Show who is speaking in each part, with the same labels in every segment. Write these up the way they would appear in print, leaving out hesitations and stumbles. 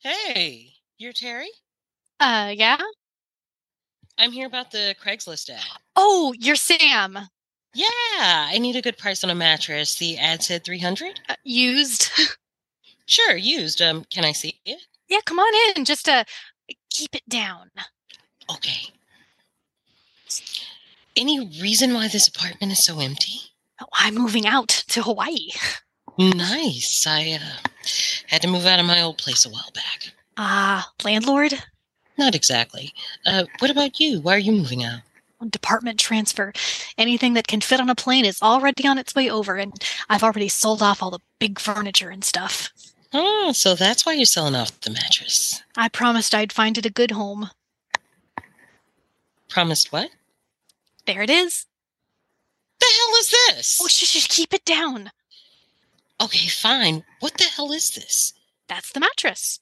Speaker 1: Hey, you're Terry?
Speaker 2: Yeah?
Speaker 1: I'm here about the Craigslist ad.
Speaker 2: Oh, you're Sam.
Speaker 1: Yeah, I need a good price on a mattress. The ad said 300?
Speaker 2: Used.
Speaker 1: Sure, used. Can I see it?
Speaker 2: Yeah, come on in. Just keep it down.
Speaker 1: Okay. Any reason why this apartment is so empty?
Speaker 2: Oh, I'm moving out to Hawaii.
Speaker 1: Nice. I had to move out of my old place a while back.
Speaker 2: Landlord?
Speaker 1: Not exactly. What about you? Why are you moving out?
Speaker 2: Department transfer. Anything that can fit on a plane is already on its way over, and I've already sold off all the big furniture and stuff.
Speaker 1: Oh, so that's why you're selling off the mattress.
Speaker 2: I promised I'd find it a good home.
Speaker 1: Promised what?
Speaker 2: There it is.
Speaker 1: The hell is
Speaker 2: Oh,
Speaker 1: this?
Speaker 2: keep it down.
Speaker 1: Okay, fine. What the hell is this?
Speaker 2: That's the mattress.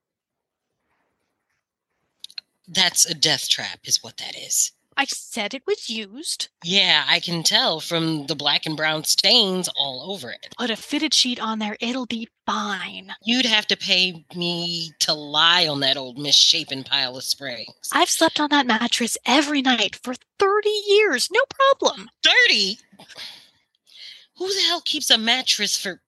Speaker 1: That's a death trap, is what that is.
Speaker 2: I said it was used.
Speaker 1: Yeah, I can tell from the black and brown stains all over it.
Speaker 2: Put a fitted sheet on there. It'll be fine.
Speaker 1: You'd have to pay me to lie on that old misshapen pile of springs.
Speaker 2: I've slept on that mattress every night for 30 years. No problem.
Speaker 1: 30? Who the hell keeps a mattress for...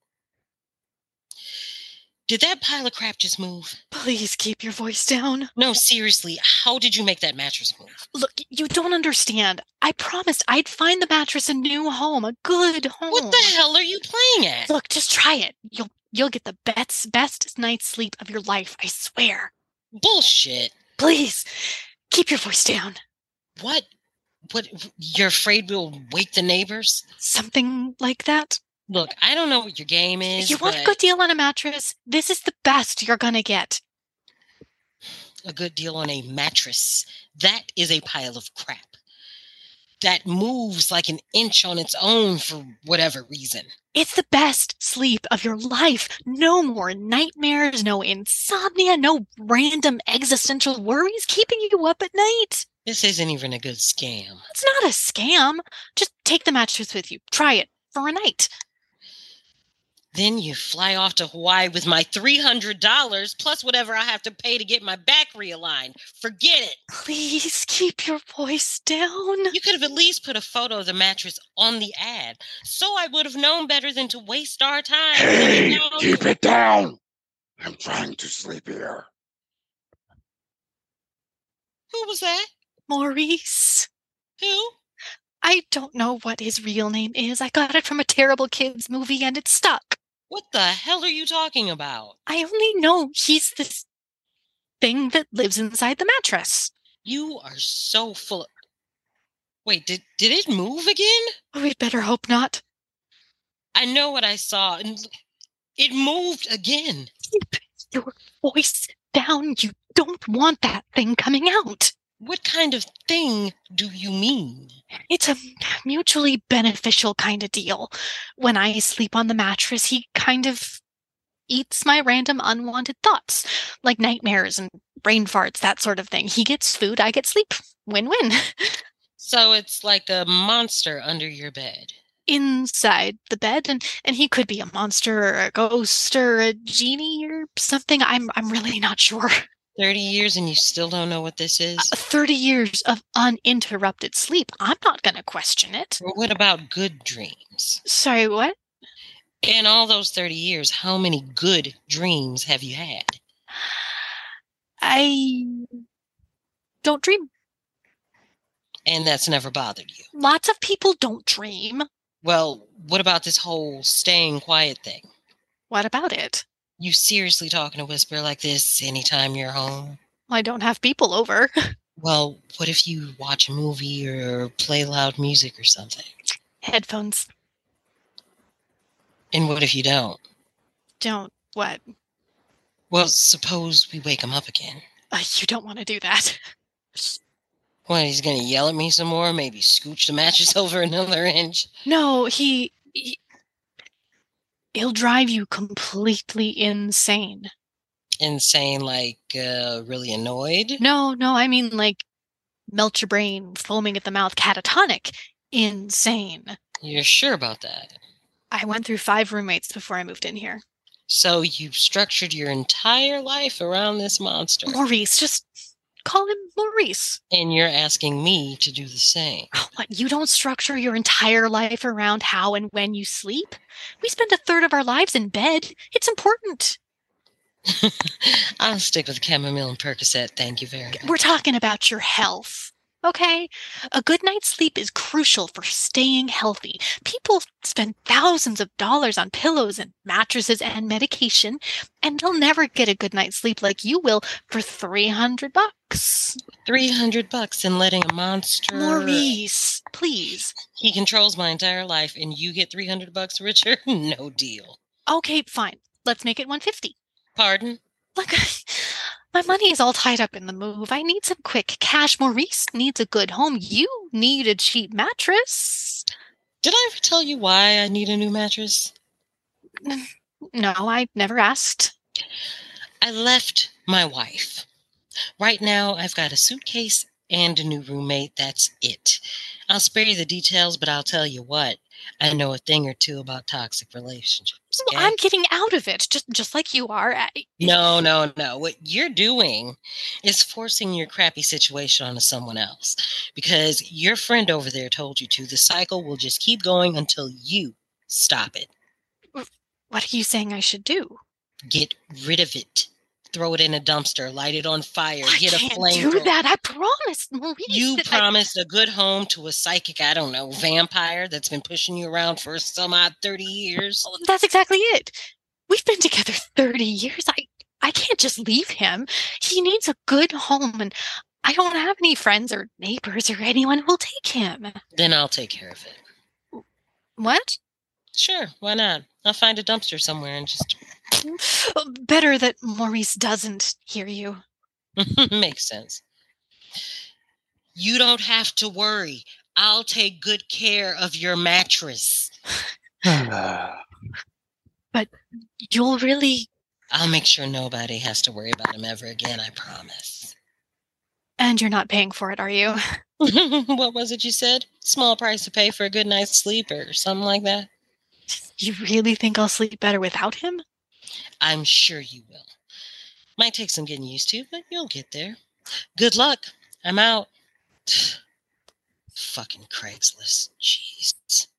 Speaker 1: Did that pile of crap just move?
Speaker 2: Please keep your voice down.
Speaker 1: No, seriously, how did you make that mattress move?
Speaker 2: Look, you don't understand. I promised I'd find the mattress a new home, a good
Speaker 1: What
Speaker 2: home.
Speaker 1: the hell are you playing at?
Speaker 2: Look, just try it. You'll get the best night's sleep of your life, I swear.
Speaker 1: Bullshit.
Speaker 2: Please, keep your voice down.
Speaker 1: What? You're afraid we'll wake the neighbors?
Speaker 2: Something like that.
Speaker 1: Look, I don't know what your game is,
Speaker 2: If you want a
Speaker 1: but
Speaker 2: good deal on a mattress, this is the best you're gonna get.
Speaker 1: a good deal on a mattress. That is a pile of crap that moves like an inch on its own for whatever reason.
Speaker 2: It's the best sleep of your life. No more nightmares, no insomnia, no random existential worries keeping you up at night.
Speaker 1: This isn't even a good scam.
Speaker 2: It's not a scam. Just take the mattress with you. Try it for a night.
Speaker 1: Then you fly off to Hawaii with my $300 plus whatever I have to pay to get my back realigned. Forget it.
Speaker 2: Please keep your voice down.
Speaker 1: You could have at least put a photo of the mattress on the ad, so I would have known better than to waste our time.
Speaker 3: Hey, keep it down. I'm trying to sleep here.
Speaker 1: Who was that?
Speaker 2: Maurice.
Speaker 1: Who?
Speaker 2: I don't know what his real name is. I got it from a terrible kids movie and it stuck.
Speaker 1: What the hell are you talking about?
Speaker 2: I only know he's this thing that lives inside the mattress.
Speaker 1: You are so full of... Wait, did it move again?
Speaker 2: We'd better hope not.
Speaker 1: I know what I saw, and it moved again.
Speaker 2: Keep your voice down. You don't want that thing coming out.
Speaker 1: What kind of thing do you mean?
Speaker 2: It's a mutually beneficial kind of deal. When I sleep on the mattress, he kind of eats my random unwanted thoughts, like nightmares and brain farts, that sort of thing. He gets food, I get sleep. Win-win.
Speaker 1: So it's like a monster under your bed.
Speaker 2: Inside the bed, and he could be a monster or a ghost or a genie or something. I'm really not sure.
Speaker 1: 30 years and you still don't know what this is?
Speaker 2: 30 years of uninterrupted sleep. I'm not going to question it.
Speaker 1: Or what about good dreams?
Speaker 2: Sorry, what?
Speaker 1: In all those 30 years, how many good dreams have you had?
Speaker 2: I don't dream.
Speaker 1: And that's never bothered you.
Speaker 2: Lots of people don't dream.
Speaker 1: Well, what about this whole staying quiet thing?
Speaker 2: What about it?
Speaker 1: You seriously talking to Whisper like this anytime you're home?
Speaker 2: I don't have people over.
Speaker 1: Well, what if you watch a movie or play loud music or something?
Speaker 2: Headphones.
Speaker 1: And what if you don't?
Speaker 2: Don't what?
Speaker 1: Well, suppose we wake him up again.
Speaker 2: You don't want to do that.
Speaker 1: What, he's gonna yell at me some more? Maybe scooch the mattress over another inch?
Speaker 2: No, he'll drive you completely insane.
Speaker 1: Insane, like, really annoyed?
Speaker 2: No, I mean like melt your brain, foaming at the mouth, catatonic, insane.
Speaker 1: You're sure about that?
Speaker 2: I went through 5 roommates before I moved in here.
Speaker 1: So you've structured your entire life around this monster.
Speaker 2: Maurice, just call him Maurice.
Speaker 1: And you're asking me to do the same.
Speaker 2: What, you don't structure your entire life around how and when you sleep? We spend a third of our lives in bed. It's important.
Speaker 1: I'll stick with chamomile and Percocet, thank you very much.
Speaker 2: We're talking about your health, okay? A good night's sleep is crucial for staying healthy. People spend thousands of dollars on pillows and mattresses and medication, and they'll never get a good night's sleep like you will for $300.
Speaker 1: $300 and letting a monster...
Speaker 2: Maurice, please.
Speaker 1: He controls my entire life and you get $300, Richard? No deal.
Speaker 2: Okay, fine. Let's make it $150.
Speaker 1: Pardon?
Speaker 2: Look, my money is all tied up in the move. I need some quick cash. Maurice needs a good home. You need a cheap mattress.
Speaker 1: Did I ever tell you why I need a new mattress?
Speaker 2: No, I never asked.
Speaker 1: I left my wife. Right now, I've got a suitcase and a new roommate. That's it. I'll spare you the details, but I'll tell you what. I know a thing or two about toxic relationships. Okay?
Speaker 2: Well, I'm getting out of it, just like you are.
Speaker 1: No. What you're doing is forcing your crappy situation onto someone else because your friend over there told you to. The cycle will just keep going until you stop it.
Speaker 2: What are you saying I should do?
Speaker 1: Get rid of it. Throw it in a dumpster. Light it on fire. Get a flamethrower.
Speaker 2: I can't do that. I promised, Maurice.
Speaker 1: You promised a good home to a psychic, I don't know, vampire that's been pushing you around for some odd 30 years.
Speaker 2: Oh, that's exactly it. We've been together 30 years. I can't just leave him. He needs a good home, and I don't have any friends or neighbors or anyone who'll take him.
Speaker 1: Then I'll take care of it.
Speaker 2: What?
Speaker 1: Sure, why not? I'll find a dumpster somewhere and just...
Speaker 2: Better that Maurice doesn't hear you.
Speaker 1: Makes sense. You don't have to worry. I'll take good care of your mattress.
Speaker 2: But you'll really...
Speaker 1: I'll make sure nobody has to worry about him ever again, I promise.
Speaker 2: And you're not paying for it, are you?
Speaker 1: What was it you said? Small price to pay for a good night's sleep or something like that?
Speaker 2: You really think I'll sleep better without him?
Speaker 1: I'm sure you will. Might take some getting used to, but you'll get there. Good luck. I'm out. Fucking Craigslist. Jeez.